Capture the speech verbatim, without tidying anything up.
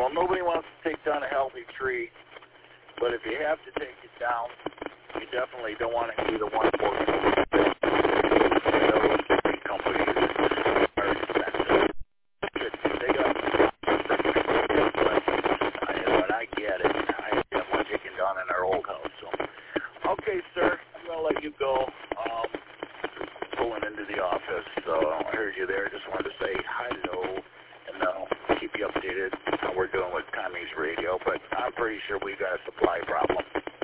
know, nobody wants to take down a healthy tree, but if you have to take it down, you definitely don't want to be the one working with it. Those big companies are expensive. They got, I know, and I get it. I got one taken down in our old house. So, okay, sir, I'm going to let you go. Um, pulling into the office. So I heard you there. Just wanted to say hello and uh, keep you updated how we're doing with Tommy's radio. But I'm pretty sure we got a supply problem.